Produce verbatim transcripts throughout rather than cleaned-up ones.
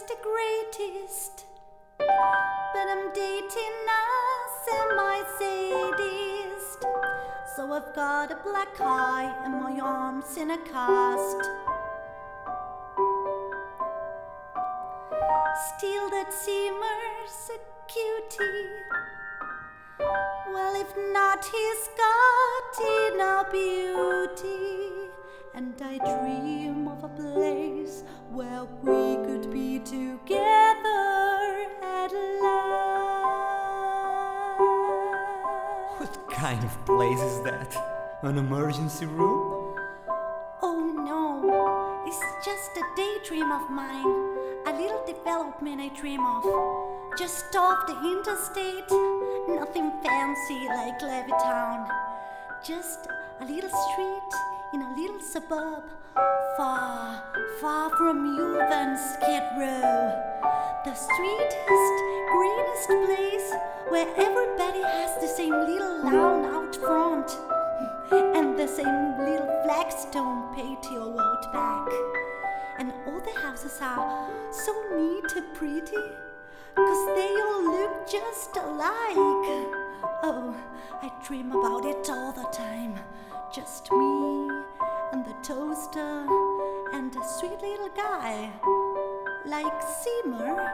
the greatest, but I'm dating a semi-sadist. So I've got a black eye and my arms in a cast. Still that Seymour's a cutie. Well, if not, he's got enough beauty. And I dream of a place where we could be together at last. What kind of place is that? An emergency room? Oh no, it's just a daydream of mine. A little development I dream of. Just off the interstate, nothing fancy like Levittown. Just a little street in a little suburb, far, far from you than Skid Row. The sweetest, greenest place where everybody has the same little lawn out front and the same little flagstone patio out back. And all the houses are so neat and pretty, 'cause they all look just alike. Oh, I dream about it all the time. Just me and the toaster and a sweet little guy like Seymour.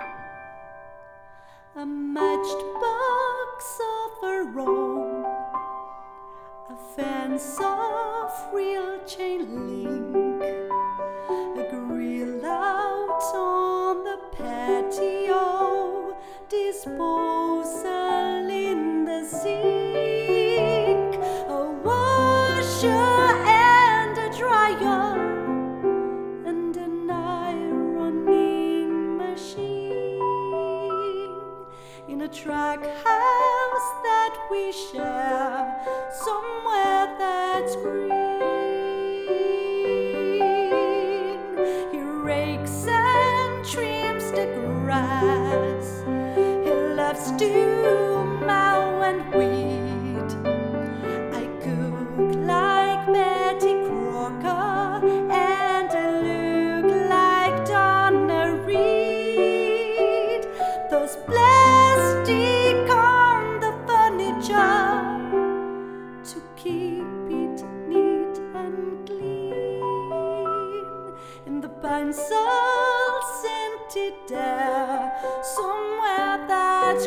A matchbox of our own, a fence of real chain link, a grill out on the patio, disposal in the sink, a washer and a dryer, and an ironing machine in a track house that we share somewhere that's green. He rakes and trims the grass. He loves to mow and weed. I cook like Betty Crocker and I look like Donna Reed. Those plastic on the furniture to keep it neat and clean. In the pencil scented air, somewhere that's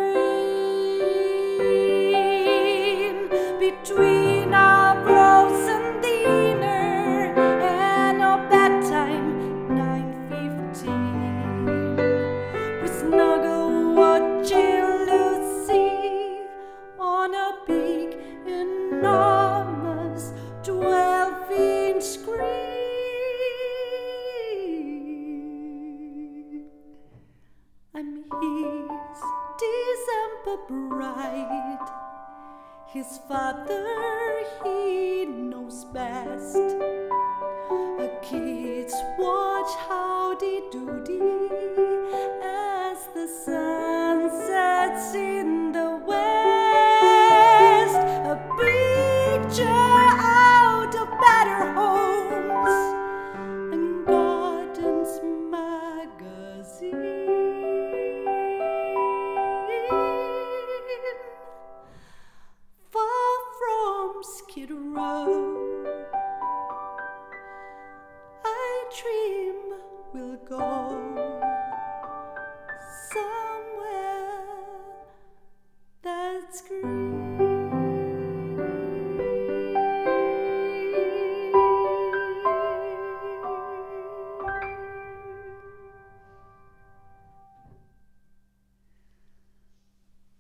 green. Between our frozen dinner and our bedtime, nine fifteen, we snuggle watching Lucy on a big, enormous twelve-inch screen. I'm his December bride. His father, he knows best. A kids watch Howdy Doody as the sun sets in the west. A picture out of better homes and Gardens magazine. Far from Skid Row, I dream we'll go. Some